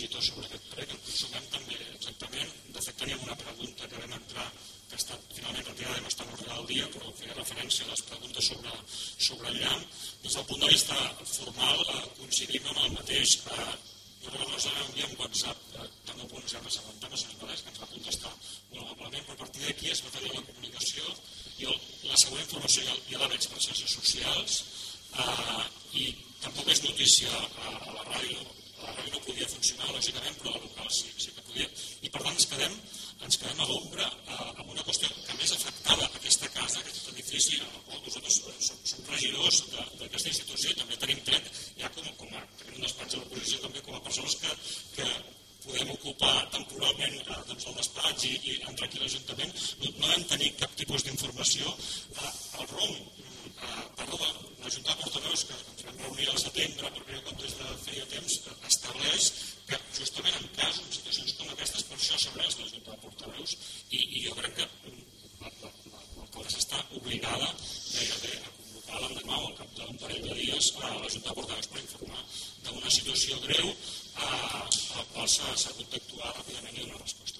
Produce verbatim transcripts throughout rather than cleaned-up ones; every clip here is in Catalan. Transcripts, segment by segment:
afegitó sobre aquest prec, en consumem també exactament. De fet, teníem una pregunta que vam entrar, que ha estat finalment retirada i no està en ordre del dia, però feia referència a les preguntes sobre, sobre el llamp. Des del punt de vista formal, eh, coincidim amb el mateix. Eh, Nosaltres vam enviar un WhatsApp, eh, també ho podem ja assabentar, no senyor Palès, que ens va contestar molt amablement, però a partir d'aquí es va fer la comunicació i el, la següent informació ja, ja la veig per xarxes socials eh, i tampoc és notícia a, a la ràdio. La ràdio no podia funcionar, lògicament, però a la local sí, sí que podia. I per tant ens quedem, ens quedem a l'ombra eh, amb una qüestió que més afectava aquesta casa, aquest edifici, en el qual nosaltres som, som regidors d'aquesta institució i també tenim dret, ja com, com a, tenim un despatx de l'oposició també com a persones que, que podem ocupar temporalment eh, doncs, el despatx i, i entrar aquí a l'Ajuntament, no, no vam tenir cap tipus d'informació. Eh, el R O M eh, parla de la Junta de Portaveus, que ens vam reunir al setembre, per primer cop des de feia temps, estableix que justament en casos, en situacions com aquestes, per això s'obreix la Junta de Portaveus i, i jo crec que l'alcaldessa està obligada gairebé a convocar l'endemà o al cap d'un parell de dies a la Junta de Portaveus per informar d'una situació greu a la qual s'ha hagut d'actuar ràpidament i donar resposta.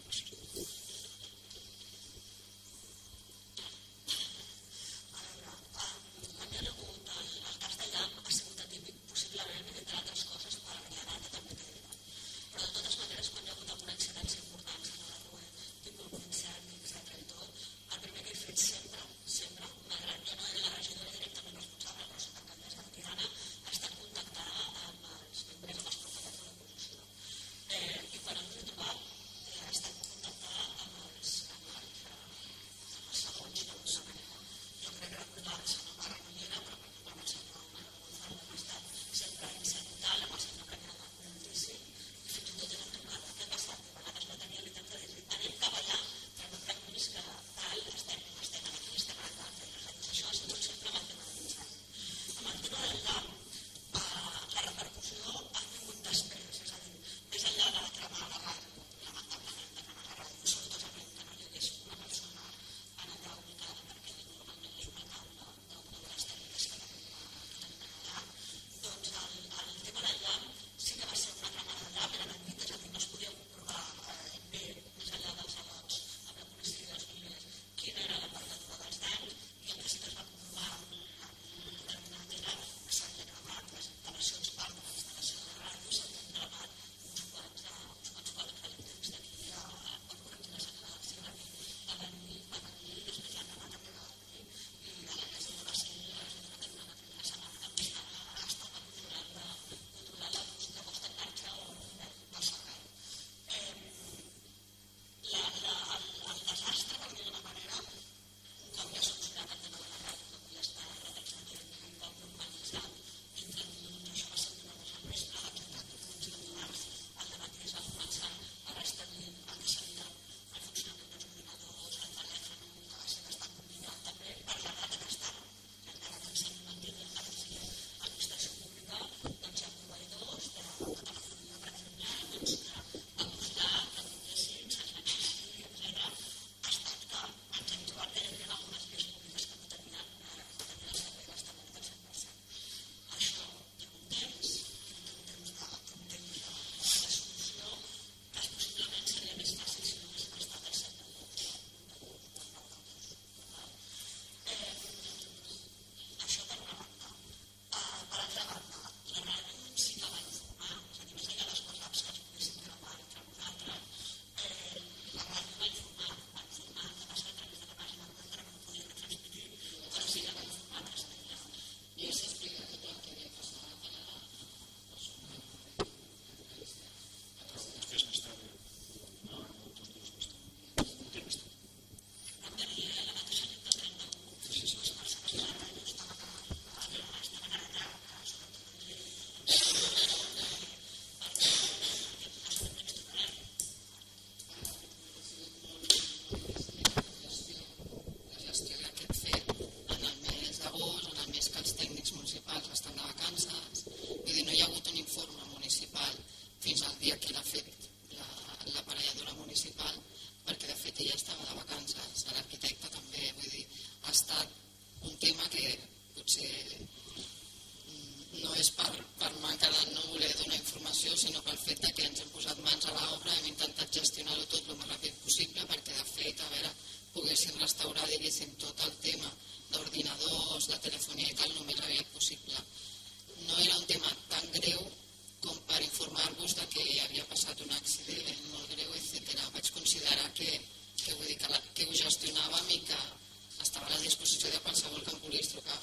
sinó pel fet que ens hem posat mans a l'obra, hem intentat gestionar-ho tot el més ràpid possible perquè, de fet, a veure, poguessin restaurar, diguéssim, tot el tema d'ordinadors, de telefonia i tal, el més aviat possible. No era un tema tan greu com per informar-vos de que havia passat un accident molt greu, etcètera. Vaig considerar que, que, vull dir, que, la, que ho gestionàvem i que estava a la disposició de qualsevol que em volgués trucar.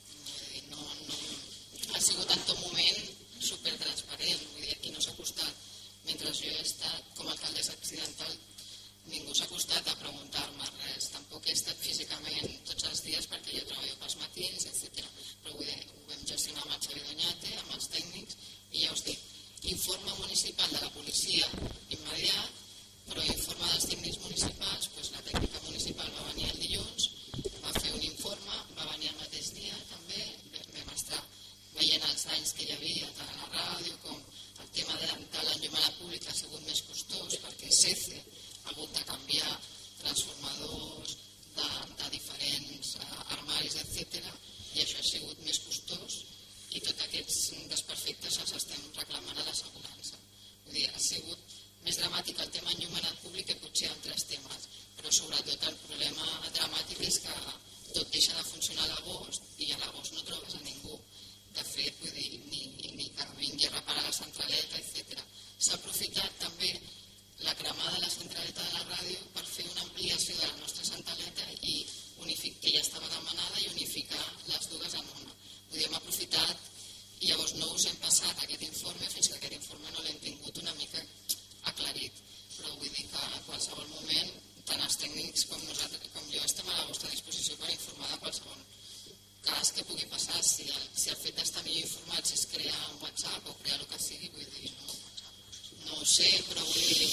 No, no, ha sigut en tot moment supertransparent, vull dir, aquí no s'ha costat. Mentre jo he estat com a alcaldessa accidental, ningú s'ha costat a preguntar-me res. Tampoc he estat físicament tots els dies perquè jo treballo pels matins, etcètera. Però ho vam gestionar amb el Xavi Doñate, amb els tècnics, i ja us dic, informe municipal de la policia immediat, però informe dels tècnics municipals, doncs la tècnica municipal va venir el dilluns, va fer un informe, va venir el mateix dia també, vam estar veient els danys que hi havia tant a la ràdio com el tema de l'enllum a la pública ha sigut més costós perquè C E C E ha hagut de canviar transformadors de, de diferents uh, armaris, etcètera, i això ha sigut més costós i tots aquests desperfectes els estem reclamant a l'assegurança. Vull dir, ha sigut més dramàtic el tema enllumenat públic que potser altres temes, però sobretot el problema dramàtic és que tot deixa de funcionar a l'agost i a l'agost no trobes a ningú. De fet, vull dir, ni, ni que vingui a reparar la centraleta, etcètera. S'ha aprofitat també la cremada de la centraleta de la ràdio per fer una ampliació de la nostra centraleta i unific, que ja estava demanada i unificar les dues en una. Vull dir, hem aprofitat i llavors no us hem passat aquest informe fins que aquest informe no l'hem tingut una mica aclarit. Però vull dir que a qualsevol moment, tant els tècnics com nosaltres, com jo, estem a la vostra disposició per informar de qualsevol cas que pugui passar. Si el, si el fet d'estar millor informats és crear un WhatsApp o crear el que sigui, vull dir, no, no ho sé, però vull dir...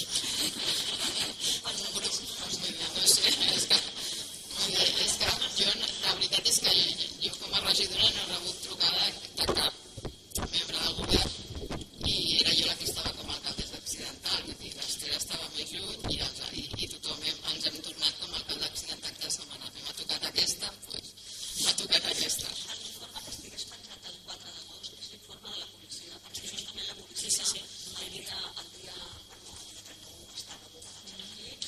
No sé, és que, és que jo, la veritat és que jo com a regidora no he rebut trucada de cap membre del govern i era jo la que estava com a alcaldessa accidental, vull dir, l'Ester estava més lluny i, els, i, i tothom hem, ens hem tornat com a alcalde accidental de setmana. M'ha tocat aquesta, doncs m'ha tocat aquesta. L'informe que estigués penjat el quatre d'agost és l'informe de la policia, perquè justament la policia va dir que el dia trenta-u estava votat aquí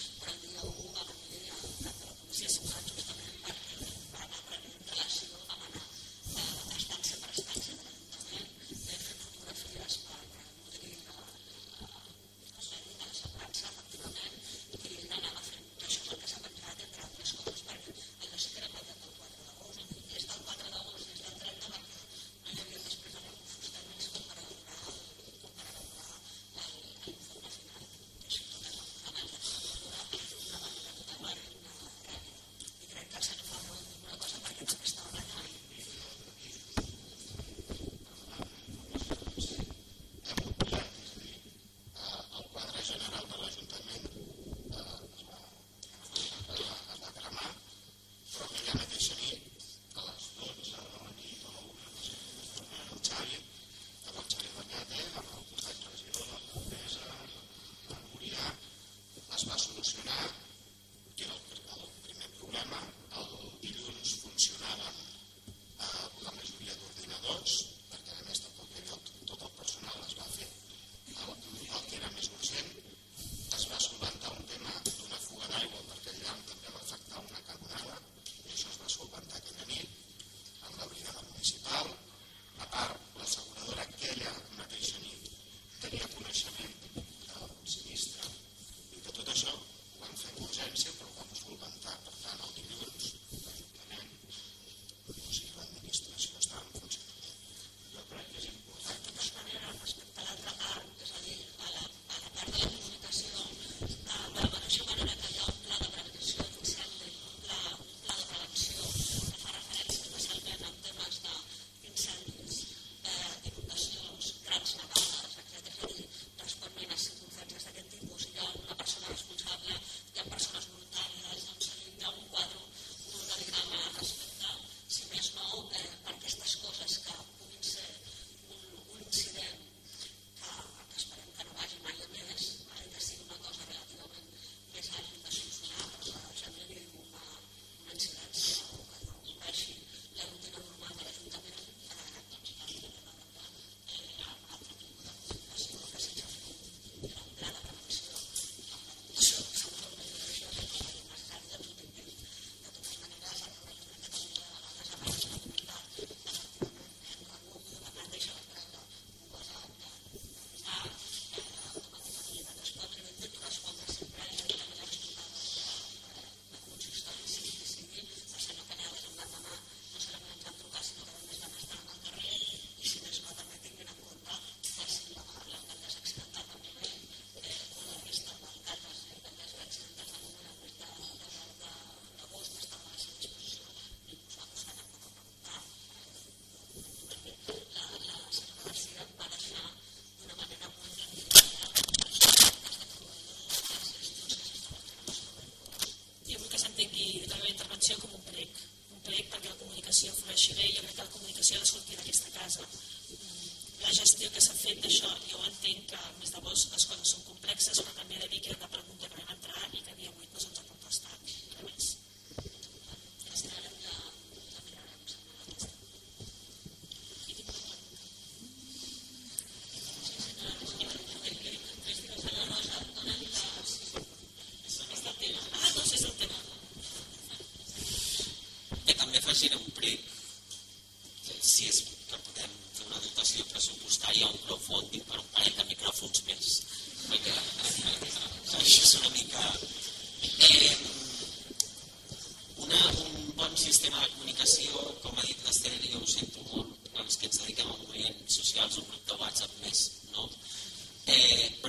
aquesta casa. La gestió que s'ha fet d'això, jo entenc que al mes d'agost les coses són complexes, però també he de dir que hi ha una pregunta que vam entrar i que a dia vuit no se'ns ha contestat. Res més. Ah, doncs és el tema. Que també facin un prec, si és que podem fer una dotació pressupostària o un crowdfunding per un parell de micròfons més, perquè això és una mica